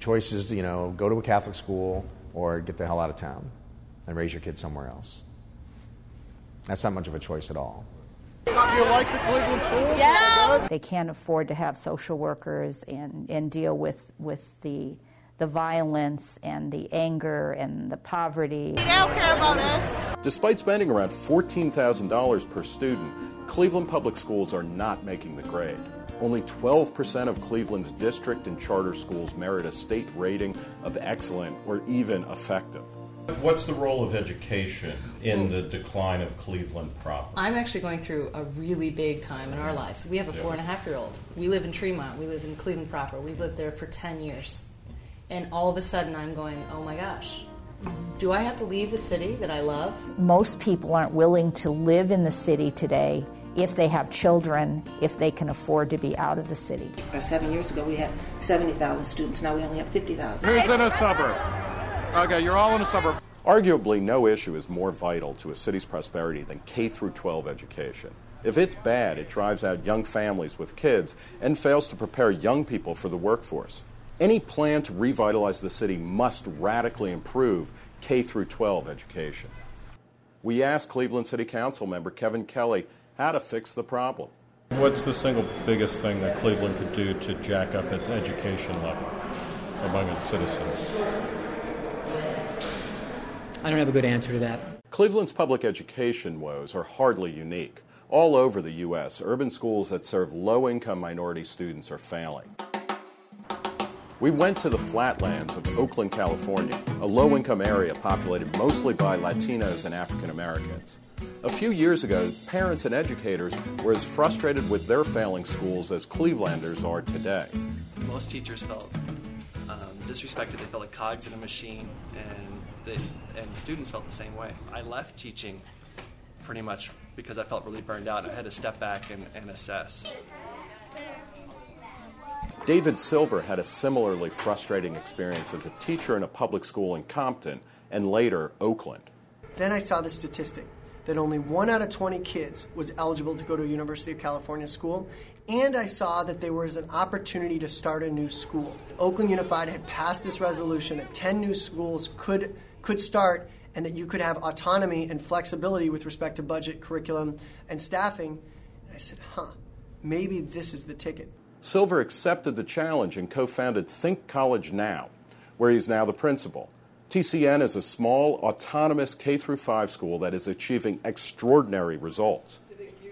choice is, go to a Catholic school or get the hell out of town and raise your kid somewhere else. That's not much of a choice at all. Do you like the Cleveland schools? Yeah. They can't afford to have social workers and deal with the violence and the anger and the poverty. They don't care about us. Despite spending around $14,000 per student, Cleveland Public Schools are not making the grade. Only 12% of Cleveland's district and charter schools merit a state rating of excellent or even effective. What's the role of education in the decline of Cleveland proper? I'm actually going through a really big time in our lives. We have a 4.5-year-old. We live in Tremont. We live in Cleveland proper. We've lived there for 10 years. And all of a sudden I'm going, oh my gosh, do I have to leave the city that I love? Most people aren't willing to live in the city today if they have children, if they can afford to be out of the city. 7 years ago we had 70,000 students. Now we only have 50,000. Who's in a suburb? Okay, you're all in a suburb. Arguably, no issue is more vital to a city's prosperity than K-12 education. If it's bad, it drives out young families with kids and fails to prepare young people for the workforce. Any plan to revitalize the city must radically improve K-12 education. We asked Cleveland City Council member Kevin Kelly how to fix the problem. What's the single biggest thing that Cleveland could do to jack up its education level among its citizens? I don't have a good answer to that. Cleveland's public education woes are hardly unique. All over the U.S., urban schools that serve low-income minority students are failing. We went to the flatlands of Oakland, California, a low-income area populated mostly by Latinos and African Americans. A few years ago, parents and educators were as frustrated with their failing schools as Clevelanders are today. Most teachers felt disrespected. They felt like cogs in a machine, and students felt the same way. I left teaching pretty much because I felt really burned out. I had to step back and assess. David Silver had a similarly frustrating experience as a teacher in a public school in Compton and later Oakland. Then I saw the statistic that only 1 out of 20 kids was eligible to go to a University of California school, and I saw that there was an opportunity to start a new school. Oakland Unified had passed this resolution that 10 new schools could start and that you could have autonomy and flexibility with respect to budget, curriculum, and staffing. And I said, maybe this is the ticket. Silver accepted the challenge and co-founded Think College Now, where he's now the principal. TCN is a small, autonomous K-5 school that is achieving extraordinary results.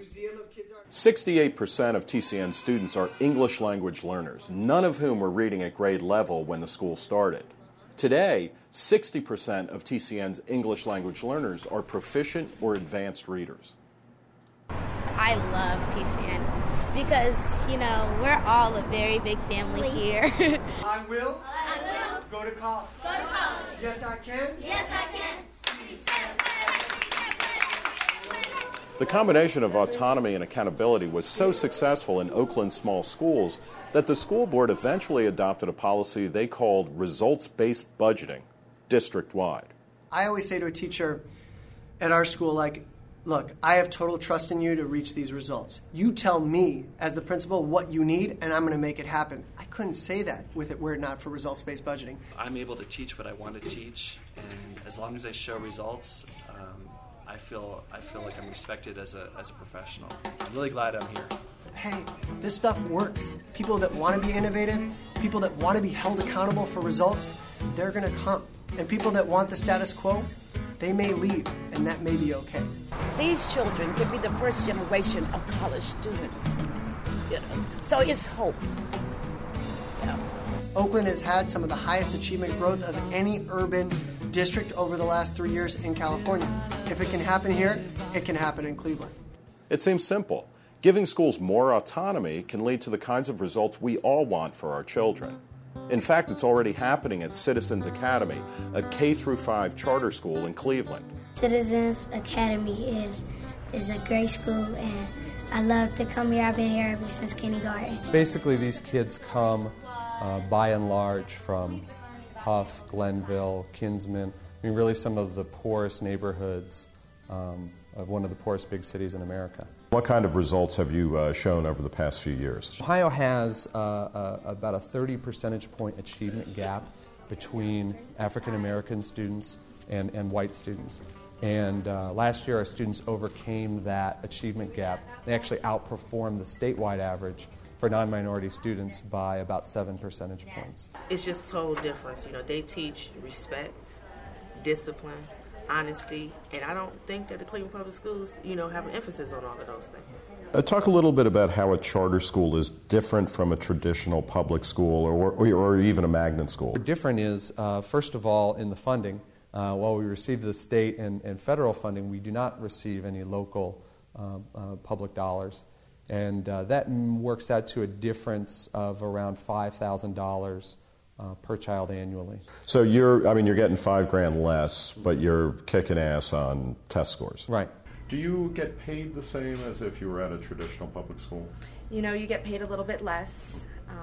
68% of TCN students are English language learners, none of whom were reading at grade level when the school started. Today, 60% of TCN's English language learners are proficient or advanced readers. I love TCN because, we're all a very big family here. I will go to college. Yes, I can. Yes, I can. The combination of autonomy and accountability was so successful in Oakland's small schools that the school board eventually adopted a policy they called results-based budgeting, district-wide. I always say to a teacher at our school, look, I have total trust in you to reach these results. You tell me, as the principal, what you need, and I'm going to make it happen. I couldn't say that with it were it not for results-based budgeting. I'm able to teach what I want to teach, and as long as I show results, I feel like I'm respected as a professional. I'm really glad I'm here. Hey, this stuff works. People that want to be innovative, people that want to be held accountable for results, they're going to come. And people that want the status quo, they may leave, and that may be okay. These children could be the first generation of college students. So it's hope. Oakland has had some of the highest achievement growth of any urban district over the last 3 years in California. If it can happen here, it can happen in Cleveland. It seems simple. Giving schools more autonomy can lead to the kinds of results we all want for our children. In fact, it's already happening at Citizens Academy, a K-5 charter school in Cleveland. Citizens Academy is a great school, and I love to come here. I've been here ever since kindergarten. Basically, these kids come, by and large, from Huff, Glenville, Kinsman, really some of the poorest neighborhoods of one of the poorest big cities in America. What kind of results have you shown over the past few years? Ohio has about a 30 percentage point achievement gap between African American students and white students. And last year our students overcame that achievement gap. They actually outperformed the statewide average for non-minority students by about 7 percentage points. It's just total difference. You know, they teach respect, discipline, honesty, and I don't think that the Cleveland Public Schools, have an emphasis on all of those things. Talk a little bit about how a charter school is different from a traditional public school or even a magnet school. What's different is, first of all, in the funding. While we receive the state and federal funding, we do not receive any local public dollars. And that works out to a difference of around $5,000 per child annually. So you're getting $5,000 less, but you're kicking ass on test scores. Right. Do you get paid the same as if you were at a traditional public school? You get paid a little bit less.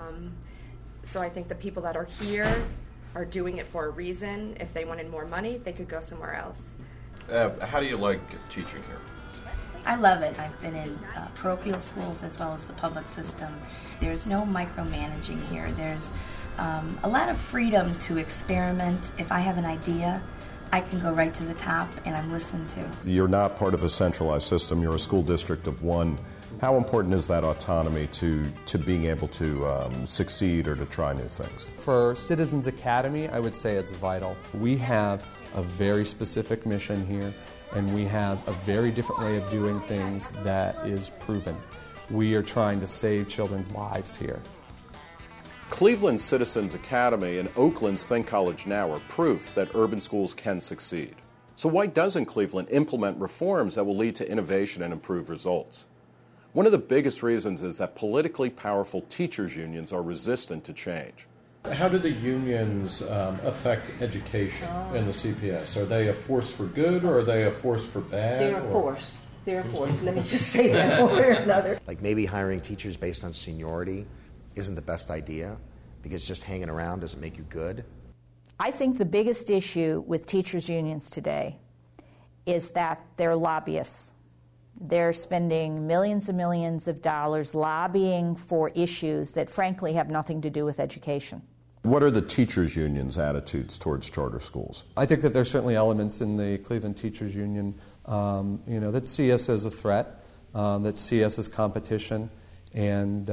So I think the people that are here are doing it for a reason. If they wanted more money, they could go somewhere else. How do you like teaching here? I love it. I've been in parochial schools as well as the public system. There's no micromanaging here. There's a lot of freedom to experiment. If I have an idea, I can go right to the top and I'm listened to. You're not part of a centralized system. You're a school district of one. How important is that autonomy to being able to succeed or to try new things? For Citizens Academy, I would say it's vital. We have a very specific mission here, and we have a very different way of doing things that is proven. We are trying to save children's lives here. Cleveland's Citizens Academy and Oakland's Think College Now are proof that urban schools can succeed. So why doesn't Cleveland implement reforms that will lead to innovation and improved results? One of the biggest reasons is that politically powerful teachers' unions are resistant to change. How do the unions affect education in the CPS? Are they a force for good or are they a force for bad? They're a force. They're a force. Let me just say that one way or another. Like maybe hiring teachers based on seniority isn't the best idea because just hanging around doesn't make you good. I think the biggest issue with teachers' unions today is that they're lobbyists. They're spending millions and millions of dollars lobbying for issues that frankly have nothing to do with education. What are the teachers' unions' attitudes towards charter schools? I think that there are certainly elements in the Cleveland Teachers Union that see us as a threat, that see us as competition, and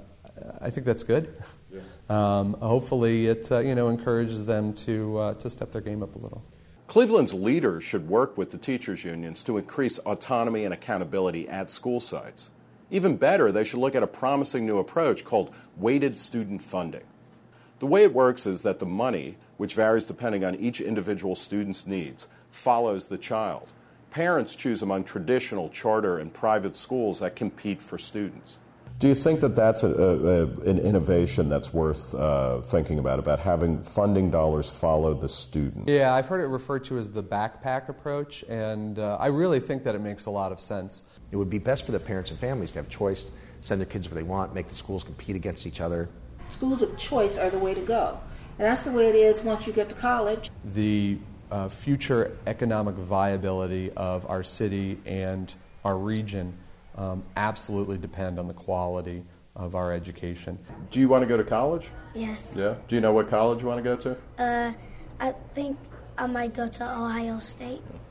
I think that's good. Yeah. Hopefully it encourages them to step their game up a little. Cleveland's leaders should work with the teachers' unions to increase autonomy and accountability at school sites. Even better, they should look at a promising new approach called weighted student funding. The way it works is that the money, which varies depending on each individual student's needs, follows the child. Parents choose among traditional charter and private schools that compete for students. Do you think that that's an innovation that's worth thinking about having funding dollars follow the student? Yeah, I've heard it referred to as the backpack approach, and I really think that it makes a lot of sense. It would be best for the parents and families to have choice, send their kids where they want, make the schools compete against each other. Schools of choice are the way to go. And that's the way it is once you get to college. The future economic viability of our city and our region absolutely depend on the quality of our education. Do you want to go to college? Yes. Yeah? Do you know what college you want to go to? I think I might go to Ohio State.